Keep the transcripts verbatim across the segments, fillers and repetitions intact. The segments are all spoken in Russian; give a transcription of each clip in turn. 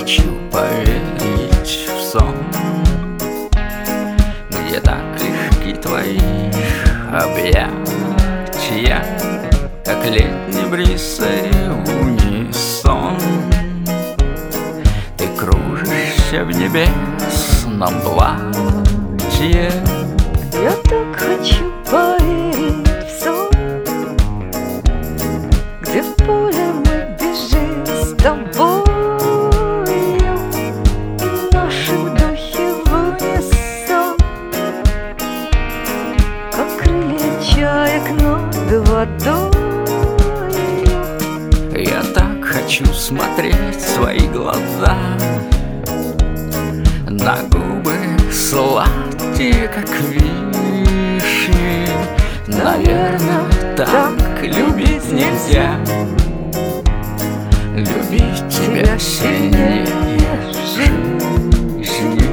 хочу поверить в сон, где так легки твои объятия, как летний бриз и унисон. Ты кружишься в небесном платье. Я так хочу поверить в сон, где в поле мы бежим с тобою, и наши вдохи в унисон, как крылья чаек над водой. Я так хочу смотреть в свои глаза, на губы сладкие, как вишни. Наверное, так любить нельзя, любить тебя сильнее жизни.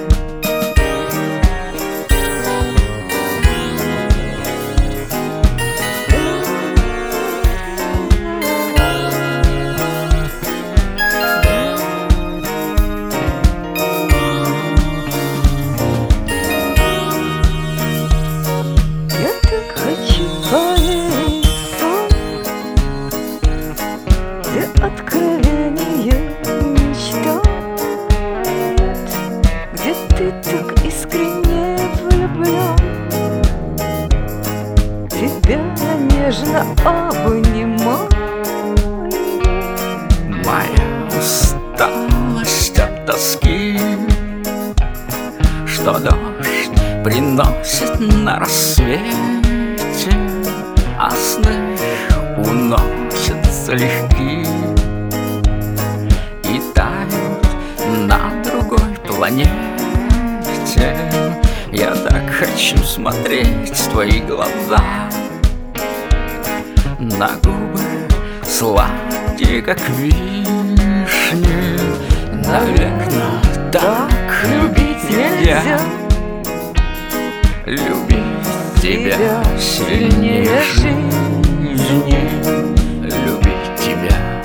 Откровение мечтает, где ты так искренне влюблен, тебя нежно обнимаю. Моя усталость от тоски, что дождь приносит на рассвете, а сны уносятся легки и тают на другой планете. Я так хочу смотреть в твои глаза, на губы сладкие, как вишни. Наверное, так любить нельзя, любить тебя сильнее жизни, любить тебя